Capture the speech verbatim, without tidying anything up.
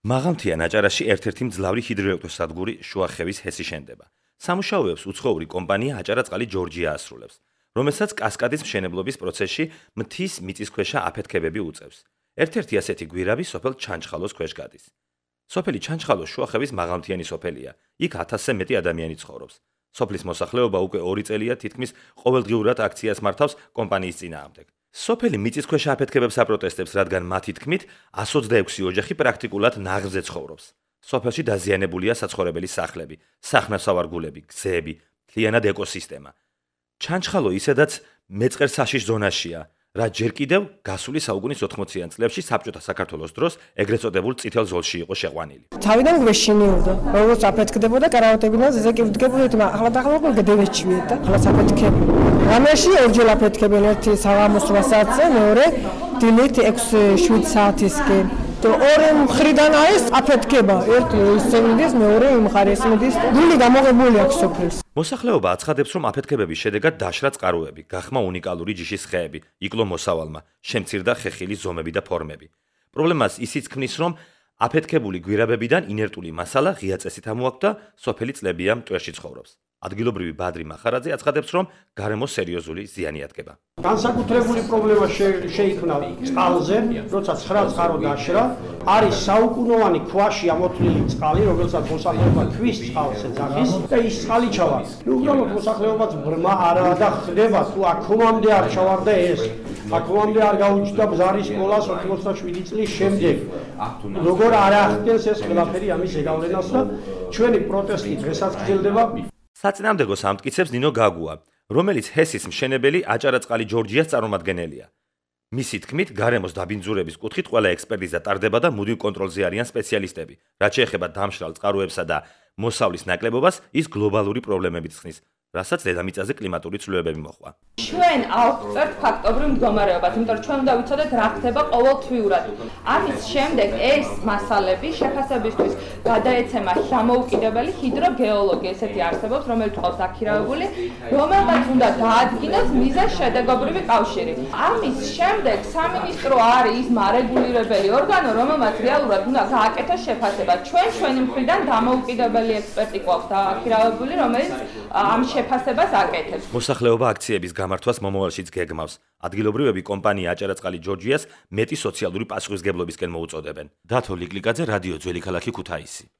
მაღალმთიან აჭარაში ერთ-ერთი მძლავრი ჰიდროელექტროსადგური შუახევის ჰესი შენდება. სამუშაოებს უცხოური კომპანია აჭარაწყალი ჯორჯია ასრულებს, რომელსაც კასკადის მშენებლობის პროცესში მთის მიწისქვეშა აფეთქებები უწევს. ერთ-ერთი ასეთი გვირავი სოფელ ჩანჩხალოს ქვეშ გადის. სოფელი ჩანჩხალო შუახევის მაღალმთიანი სოფელია. იქ ათასზე მეტი ადამიანი ცხოვრობს. სოფლის მოსახლეობა უკვე ორი წელია თითქმის ყოველდღიურად აქციას მართავს კომპანიის წინააღმდეგ. სოფელი მიწისქვეშა აფეთქებებს აპროტესტებს, რადგან მათი თქმით εκατს ოცდაექვსი ოჯახი პრაქტიკულად ნაღზე ცხოვრობს. სოფელში დაზიანებულია საცხოვრებელი სახლები, სახნავსავარგულები, გზები, მთლიანად ეკოსისტემა. ჩანჩხალო ისედაც მეწყერსაშიშ ზონაშია, რაც ჯერ კიდევ გასული საუკუნის ოთხმოციან წლებში საბჭოთა საქართველოს დროს ეგრეთ წოდებულ წითელ ზოლში იყო შეყვანილი. თავიდან გვეშინიოდა, როგორც აფეთქდებოდა კარავატებიდან ზეზე კივდგებოდით, ახლა ახლა გადევეჩვიეთ და ახლა საფეთქები. რამეში ორჯერ აფეთქებენ, ერთი საღამოს რვა საათზე, მეორე დილით ექვსი შვიდ საათისკენ. და ორი მხრიდან არის აფეთქება, ერთი ისე მიდის, მეორე იმ მხარეს მიდის. გული გამოღებული აქვს სოფელს. მოსახლეობა აცხადებს, რომ აფეთქებების შედეგად დაშრა წყაროები, გახმა უნიკალური ჯიშის ხეები, იკლო მოსავალმა, შემცირდა ხეხილის ზომები და ფორმები. პრობლემას ისიც ქმნის, რომ აფეთქებული გვირაბებიდან ინერტული მასალა ღია წესით ამოაქვს და სოფელი წლებია მტვერში ცხოვრობს. ადგილობრივი ბადრი მახარაძე აცხადებს, რომ გარემო სერიოზული ზიანი ადგება. განსაკუთრებული პრობლემა შეიქმნა წყალზე, როცა ცხრა წყარო დაშრა, არის საუკუნოვანი ქვაში ამოთვლილი წყალი, რომელსაც მოსახლეობა ქვის წყალს ეძახის და ის წყალი ჩავა. ნუ უბრალოდ მოსახლეობაც ბრმა არაა და ხდება, თუ აქომამდე არ ჩავარდა ეს. აქომამდე არ გაუჩნდა ბზარის სკოლას ოცდაშვიდი წლის შემდეგ. როგორ არ ახდენს ეს ყველაფერი ამის ეგავლენას და ჩვენი პროტესტი დღესაც გრძელდება. საწინააღმდეგო ამტკიცებს ნინო გაგუა, რომელიც ჰესის მშენებელი აჭარაწყალი ჯორჯიას წარმომადგენელია. მისი თქმით, გარემოს დაბინძურების კუთხით ყველა ექსპერტიზა ტარდება და მუდმივ კონტროლზე არიან სპეციალისტები. რაც შეეხება დამშრალ წყაროებსა და მოსავლის ნაკლებობას, ის გლობალური პრობლემებით ხსნის, რასაც დედამიწაზე კლიმატური ცვლილებები მოჰყვა. ჩვენ ავწერთ ფაქტობრივ მდგომარეობას, იმიტომ რომ ჩვენ უნდა ვიცოდეთ რა ხდება ყოველთვიურად. ამის შემდეგ ეს მასალები შეფასებისთვის გადაეცემა შემოუკიდებელი ჰიდროგეოლოგი, ესეთი არსებობს, რომელიც ყავს აქირავებული, რომელმაც უნდა დაადგინოს მიზანშედეგობრივი კავშირი. ამის შემდეგ სამინისტრო არის ის მარეგულირებელი ორგანო, რომელმაც რეალურად უნდა გააკეთოს შეფასება. ჩვენ ჩვენი მხრიდან დამოუკიდებელი ექსპერტი ყავს აქირავებული, რომელიც ამ შეფასებას აკეთებს. მოსახლეობა აქციების გამართვას მომავალშიც გეგმავს. ადგილობრივები კომპანია აჭარაწყალი ჯორჯიას მეტი სოციალური პასუხისმგებლობისკენ მოუწოდებენ. დათო ლიკლიკაძე, რადიო ძველი ქალაქი ქუთაისი.